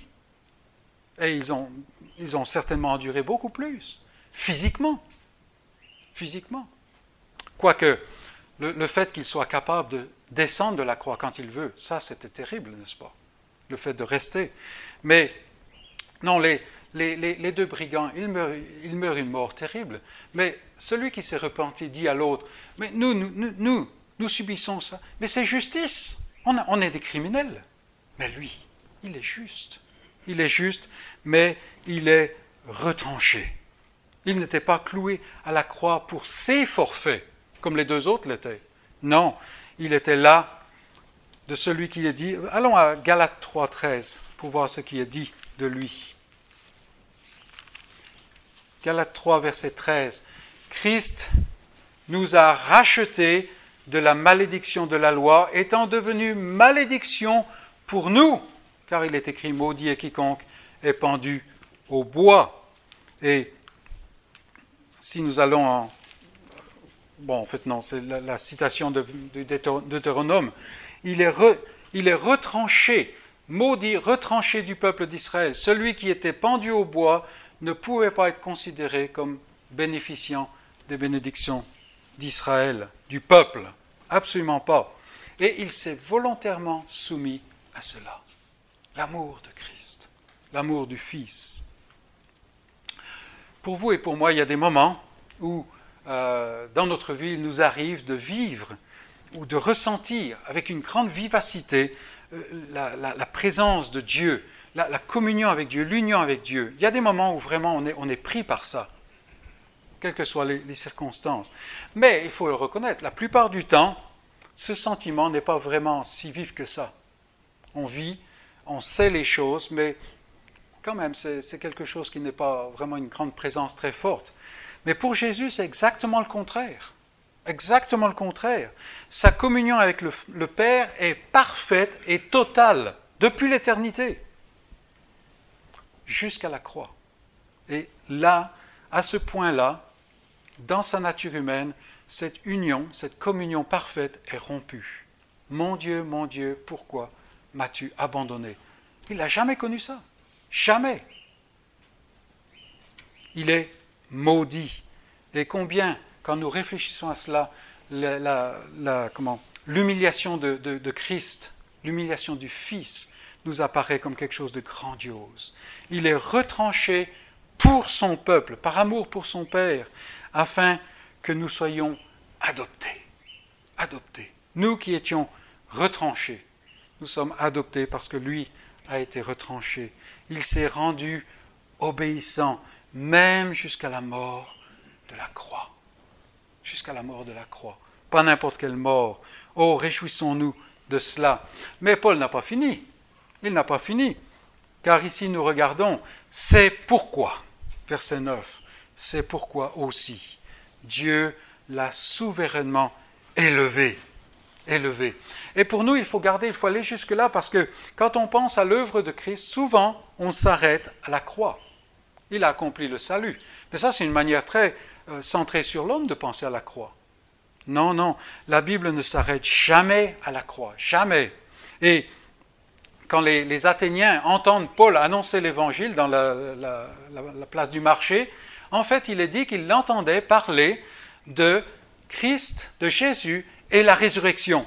Et ils ont, ils ont certainement enduré beaucoup plus, physiquement. Physiquement. Quoique, le, le fait qu'il soit capable de descendre de la croix quand il veut, ça c'était terrible, n'est-ce pas? Le fait de rester. Mais, non, les, les, les, les deux brigands, ils meurent, ils meurent une mort terrible. Mais celui qui s'est repenti dit à l'autre, mais nous, nous, nous, nous, nous subissons ça. Mais c'est justice. On, a, on est des criminels. Mais lui, il est juste. Il est juste, mais il est retranché. Il n'était pas cloué à la croix pour ses forfaits, comme les deux autres l'étaient. Non, il était là de celui qui est dit. Allons à Galates trois, treize, pour voir ce qui est dit de lui. Galates trois, verset treize. Christ nous a rachetés de la malédiction de la loi, étant devenu malédiction pour nous, car il est écrit « Maudit est quiconque est pendu au bois ». Et si nous allons en... Bon, en fait, non, c'est la, la citation de, de Deutéronome. Il est, re, il est retranché, maudit, retranché du peuple d'Israël. Celui qui était pendu au bois ne pouvait pas être considéré comme bénéficiant des bénédictions d'Israël, du peuple. Absolument pas. Et il s'est volontairement soumis à cela. L'amour de Christ, l'amour du Fils. Pour vous et pour moi, il y a des moments où, euh, dans notre vie, il nous arrive de vivre ou de ressentir avec une grande vivacité euh, la, la, la présence de Dieu, la, la communion avec Dieu, l'union avec Dieu. Il y a des moments où vraiment on est, on est pris par ça. quelles que soient les, les circonstances. Mais il faut le reconnaître, la plupart du temps, ce sentiment n'est pas vraiment si vif que ça. On vit, on sait les choses, mais quand même, c'est, c'est quelque chose qui n'est pas vraiment une grande présence très forte. Mais pour Jésus, c'est exactement le contraire. Exactement le contraire. Sa communion avec le, le Père est parfaite et totale depuis l'éternité, jusqu'à la croix. Et là, à ce point-là, dans sa nature humaine, cette union, cette communion parfaite est rompue. Mon Dieu, mon Dieu, pourquoi m'as-tu abandonné? Il n'a jamais connu ça. Jamais. Il est maudit. Et combien, quand nous réfléchissons à cela, la, la, la, comment, l'humiliation de, de, de Christ, l'humiliation du Fils, nous apparaît comme quelque chose de grandiose. Il est retranché pour son peuple, par amour pour son Père, afin que nous soyons adoptés. Adoptés. Nous qui étions retranchés, nous sommes adoptés parce que lui a été retranché. Il s'est rendu obéissant, même jusqu'à la mort de la croix. Jusqu'à la mort de la croix. Pas n'importe quelle mort. Oh, réjouissons-nous de cela. Mais Paul n'a pas fini. Il n'a pas fini. Car ici nous regardons, c'est pourquoi, verset neuf, c'est pourquoi aussi Dieu l'a souverainement élevé. Élevé. Et pour nous, il faut garder, il faut aller jusque-là, parce que quand on pense à l'œuvre de Christ, souvent on s'arrête à la croix. Il a accompli le salut. Mais ça, c'est une manière très euh, centrée sur l'homme de penser à la croix. Non, non, la Bible ne s'arrête jamais à la croix, jamais. Et quand les, les Athéniens entendent Paul annoncer l'évangile dans la, la, la, la place du marché, en fait, il est dit qu'ils l'entendaient parler de Christ, de Jésus et la résurrection.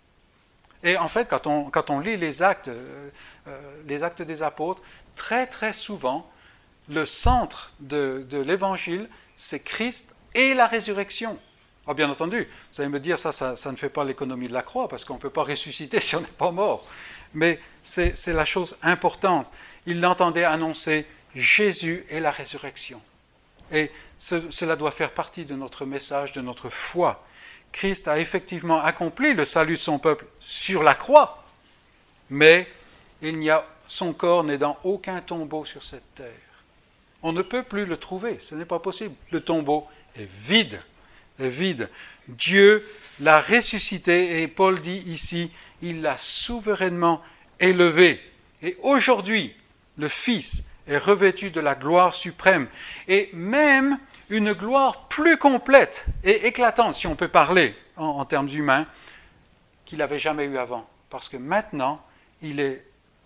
Et en fait, quand on, quand on lit les actes, euh, les actes des apôtres, très très souvent, le centre de, de l'évangile, c'est Christ et la résurrection. Oh, bien entendu, vous allez me dire, ça, ça, ça ne fait pas l'économie de la croix, parce qu'on ne peut pas ressusciter si on n'est pas mort. Mais c'est, c'est la chose importante. Il l'entendait annoncer Jésus et la résurrection. Et ce, cela doit faire partie de notre message, de notre foi. Christ a effectivement accompli le salut de son peuple sur la croix, mais il n'y a, son corps n'est dans aucun tombeau sur cette terre. On ne peut plus le trouver, ce n'est pas possible. Le tombeau est vide, est vide. Dieu l'a ressuscité, et Paul dit ici, il l'a souverainement élevé. Et aujourd'hui, le Fils est revêtu de la gloire suprême, et même une gloire plus complète et éclatante, si on peut parler en, en termes humains, qu'il n'avait jamais eu avant. Parce que maintenant, il est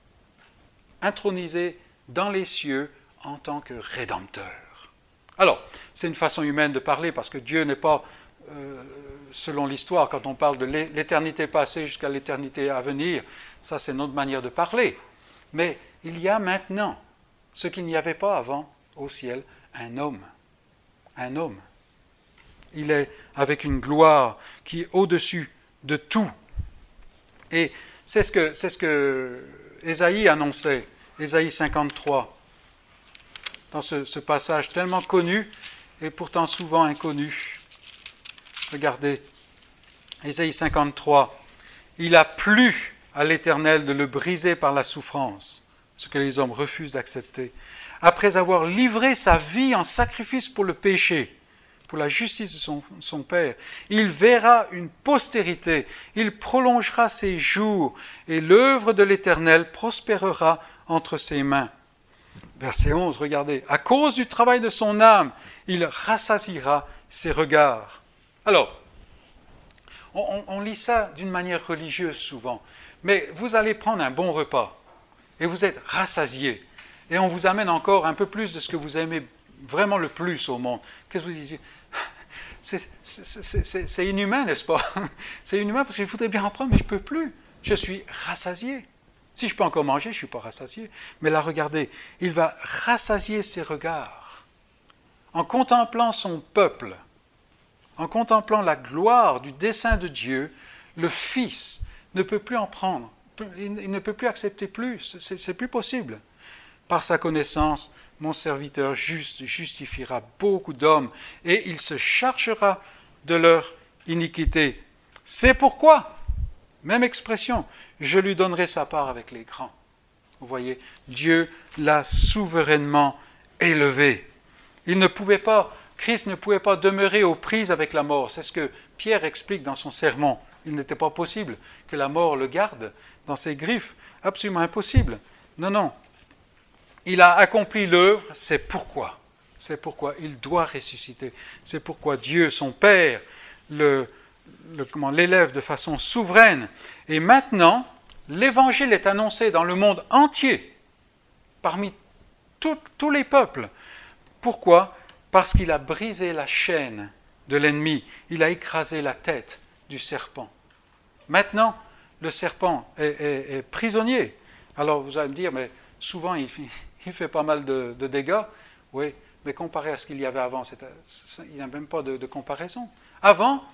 intronisé dans les cieux en tant que Rédempteur. Alors, c'est une façon humaine de parler, parce que Dieu n'est pas, euh, selon l'histoire, quand on parle de l'éternité passée jusqu'à l'éternité à venir, ça c'est notre manière de parler. Mais il y a maintenant, ce qu'il n'y avait pas avant au ciel, un homme. Un homme. Il est avec une gloire qui est au-dessus de tout. Et c'est ce que, c'est ce que Ésaïe annonçait, Ésaïe cinquante-trois, dans ce, ce passage tellement connu et pourtant souvent inconnu. Regardez, Ésaïe cinquante-trois, « Il a plu à l'Éternel de le briser par la souffrance, ce que les hommes refusent d'accepter. Après avoir livré sa vie en sacrifice pour le péché, pour la justice de son, son Père, il verra une postérité, il prolongera ses jours, et l'œuvre de l'Éternel prospérera entre ses mains. » Verset onze, regardez. « À cause du travail de son âme, il rassasiera ses regards. » Alors, on, on, on lit ça d'une manière religieuse souvent, mais vous allez prendre un bon repas, et vous êtes rassasié. Et on vous amène encore un peu plus de ce que vous aimez vraiment le plus au monde. Qu'est-ce que vous disiez? c'est, c'est, c'est, c'est, c'est inhumain, n'est-ce pas? C'est inhumain parce qu'il faudrait bien en prendre, mais je ne peux plus. Je suis rassasié. Si je peux encore manger, je ne suis pas rassasié. Mais là, regardez, il va rassasier ses regards. En contemplant son peuple, en contemplant la gloire du dessein de Dieu, le Fils ne peut plus en prendre. Il ne peut plus accepter plus. C'est, c'est plus possible. par sa connaissance, mon serviteur juste justifiera beaucoup d'hommes et il se chargera de leur iniquité. C'est pourquoi, même expression, je lui donnerai sa part avec les grands. Vous voyez, Dieu l'a souverainement élevé. Il ne pouvait pas, Christ ne pouvait pas demeurer aux prises avec la mort. C'est ce que Pierre explique dans son sermon. Il n'était pas possible que la mort le garde dans ses griffes. Absolument impossible. Non, non. Il a accompli l'œuvre, c'est pourquoi. C'est pourquoi il doit ressusciter. C'est pourquoi Dieu, son Père, le, le, comment, l'élève de façon souveraine. Et maintenant, l'Évangile est annoncé dans le monde entier, parmi tout, tous les peuples. Pourquoi ? Parce qu'il a brisé la chaîne de l'ennemi. Il a écrasé la tête du serpent. Maintenant, le serpent est, est, est prisonnier. Alors vous allez me dire, mais souvent il fait, il fait pas mal de, de dégâts. Oui, mais comparé à ce qu'il y avait avant, c'est, il n'y a même pas de, de comparaison. Avant,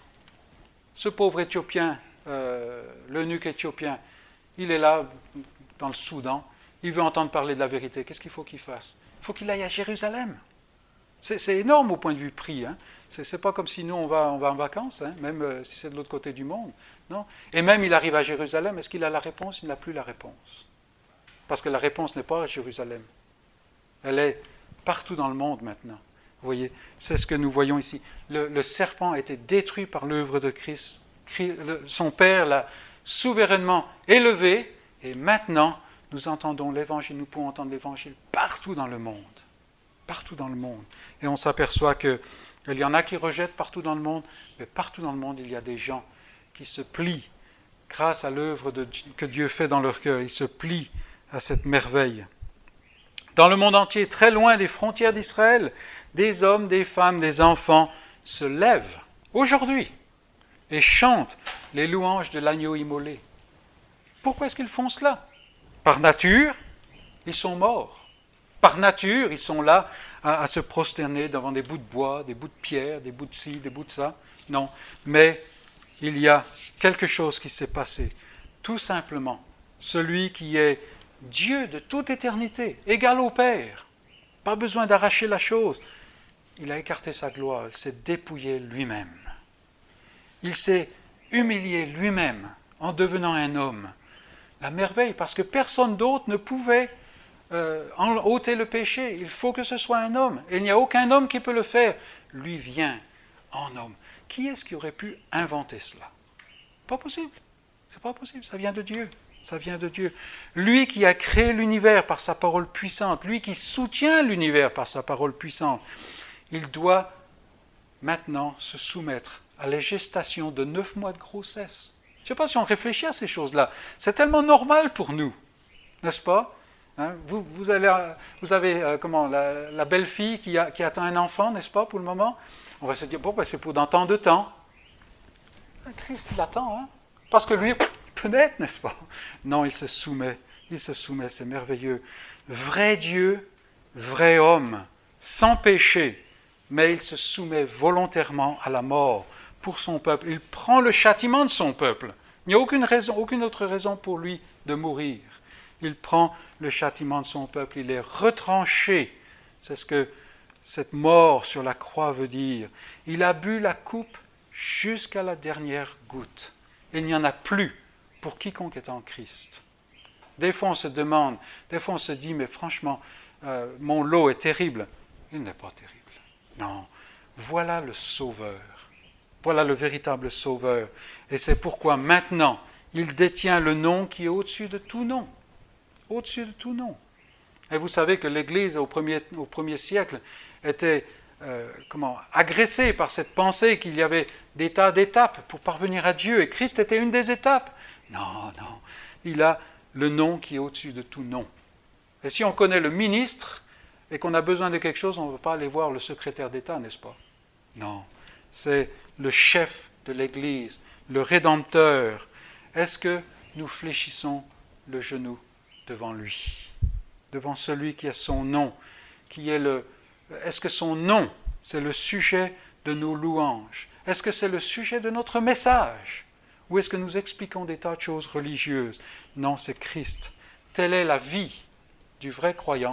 ce pauvre Éthiopien, euh, l'eunuque éthiopien, il est là, dans le Soudan, il veut entendre parler de la vérité. Qu'est-ce qu'il faut qu'il fasse ? Il faut qu'il aille à Jérusalem. C'est, c'est énorme au point de vue prix. Hein. C'est, c'est pas comme si nous, on va, on va en vacances, hein, même euh, si c'est de l'autre côté du monde. Non. Et même, il arrive à Jérusalem, est-ce qu'il a la réponse ? Il n'a plus la réponse. Parce que la réponse n'est pas à Jérusalem. Elle est partout dans le monde maintenant. Vous voyez, c'est ce que nous voyons ici. Le, le serpent a été détruit par l'œuvre de Christ. Son Père l'a souverainement élevé, et maintenant, nous entendons l'Évangile, nous pouvons entendre l'Évangile partout dans le monde. Partout dans le monde. Et on s'aperçoit qu'il y en a qui rejettent partout dans le monde, mais partout dans le monde, il y a des gens qui se plient grâce à l'œuvre de, que Dieu fait dans leur cœur. Ils se plient à cette merveille. Dans le monde entier, très loin des frontières d'Israël, des hommes, des femmes, des enfants se lèvent aujourd'hui et chantent les louanges de l'agneau immolé. Pourquoi est-ce qu'ils font cela ? Par nature, ils sont morts. Par nature, ils sont là à, à se prosterner devant des bouts de bois, des bouts de pierre, des bouts de ci, des bouts de ça. Non, mais il y a quelque chose qui s'est passé. Tout simplement, celui qui est Dieu de toute éternité, égal au Père, pas besoin d'arracher la chose. Il a écarté sa gloire, il s'est dépouillé lui-même. Il s'est humilié lui-même en devenant un homme. La merveille, parce que personne d'autre ne pouvait euh, en ôter le péché. Il faut que ce soit un homme. Et il n'y a aucun homme qui peut le faire. Lui vient en homme. Qui est-ce qui aurait pu inventer cela ? Pas possible. C'est pas possible. Ça vient de Dieu. Ça vient de Dieu. Lui qui a créé l'univers par sa parole puissante, lui qui soutient l'univers par sa parole puissante, il doit maintenant se soumettre à la gestation de neuf mois de grossesse. Je ne sais pas si on réfléchit à ces choses-là. C'est tellement normal pour nous, n'est-ce pas ? Hein, vous, vous, allez, vous avez euh, comment, la, la belle-fille qui, a, qui attend un enfant, n'est-ce pas, pour le moment ? On va se dire, bon, ben, c'est pour dans tant de temps. Christ l'attend, hein ? Parce que lui, il peut naître, n'est-ce pas ? Non, il se soumet, il se soumet, c'est merveilleux. Vrai Dieu, vrai homme, sans péché, mais il se soumet volontairement à la mort pour son peuple. Il prend le châtiment de son peuple. Il n'y a aucune raison, aucune autre raison pour lui de mourir. Il prend le châtiment de son peuple, il est retranché. C'est ce que cette mort sur la croix veut dire. Il a bu la coupe jusqu'à la dernière goutte. Il n'y en a plus pour quiconque est en Christ. Des fois on se demande, des fois on se dit, mais franchement, euh, mon lot est terrible. Il n'est pas terrible. Non, voilà le Sauveur. Voilà le véritable Sauveur. Et c'est pourquoi maintenant, il détient le nom qui est au-dessus de tout nom. Au-dessus de tout nom. Et vous savez que l'Église, au premier, au premier siècle, était euh, comment, agressée par cette pensée qu'il y avait des tas d'étapes pour parvenir à Dieu. Et Christ était une des étapes. Non, non. Il a le nom qui est au-dessus de tout nom. Et si on connaît le ministre et qu'on a besoin de quelque chose, on ne va pas aller voir le secrétaire d'État, n'est-ce pas ? Non. C'est le chef de l'Église, le Rédempteur. Est-ce que nous fléchissons le genou devant lui, devant celui qui a son nom, qui est le... Est-ce que son nom, c'est le sujet de nos louanges ? Est-ce que c'est le sujet de notre message ? Ou est-ce que nous expliquons des tas de choses religieuses ? Non, c'est Christ. Telle est la vie du vrai croyant.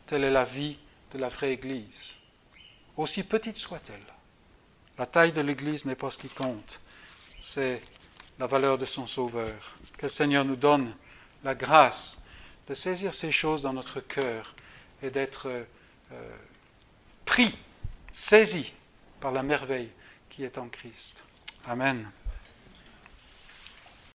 Telle est la vie de la vraie Église, aussi petite soit-elle. La taille de l'Église n'est pas ce qui compte, c'est la valeur de son Sauveur. Que le Seigneur nous donne la grâce de saisir ces choses dans notre cœur et d'être euh, pris, saisi par la merveille qui est en Christ. Amen.